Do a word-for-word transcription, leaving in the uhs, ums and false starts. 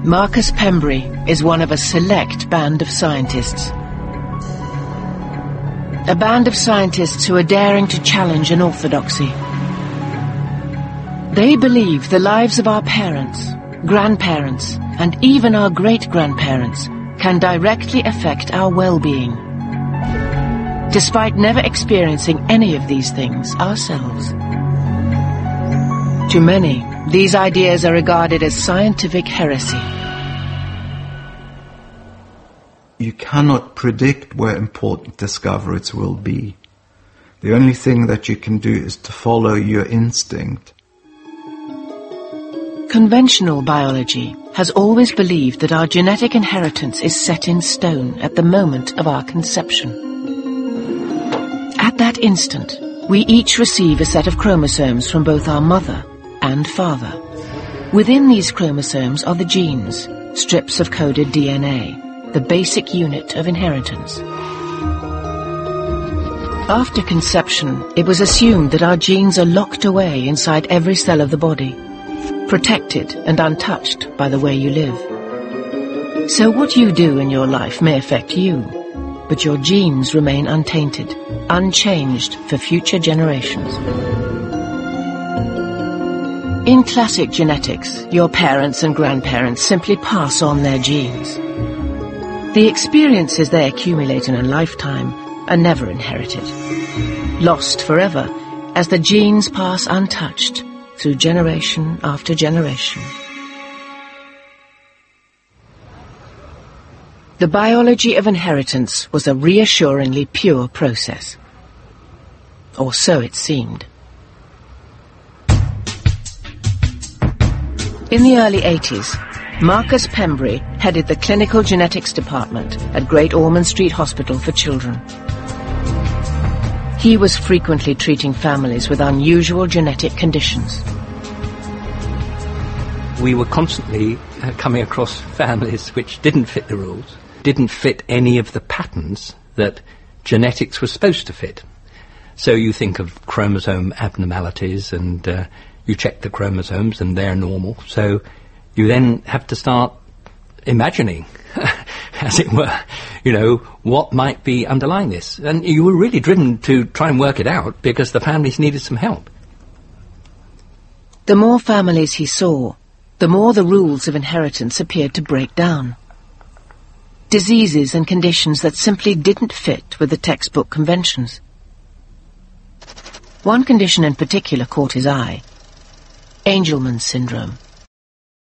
Marcus Pembry is one of a select band of scientists. A band of scientists who are daring to challenge an orthodoxy. They believe the lives of our parents, grandparents, and even our great-grandparents can directly affect our well-being, despite never experiencing any of these things ourselves. To many, these ideas are regarded as scientific heresy. You cannot predict where important discoveries will be. The only thing that you can do is to follow your instinct. Conventional biology has always believed that our genetic inheritance is set in stone at the moment of our conception. At that instant, we each receive a set of chromosomes from both our mother and father. Within these chromosomes are the genes, strips of coded D N A, the basic unit of inheritance. After conception, it was assumed that our genes are locked away inside every cell of the body, protected and untouched by the way you live. So what you do in your life may affect you, but your genes remain untainted, unchanged for future generations. In classic genetics, your parents and grandparents simply pass on their genes. The experiences they accumulate in a lifetime are never inherited, lost forever as the genes pass untouched through generation after generation. The biology of inheritance was a reassuringly pure process. Or so it seemed. In the early eighties, Marcus Pembry headed the Clinical Genetics Department at Great Ormond Street Hospital for Children. He was frequently treating families with unusual genetic conditions. We were constantly uh, coming across families which didn't fit the rules, didn't fit any of the patterns that genetics was supposed to fit. So you think of chromosome abnormalities and uh, you check the chromosomes and they're normal. So you then have to start imagining, as it were, you know, what might be underlying this. And you were really driven to try and work it out because the families needed some help. The more families he saw, the more the rules of inheritance appeared to break down. Diseases and conditions that simply didn't fit with the textbook conventions. One condition in particular caught his eye: Angelman syndrome.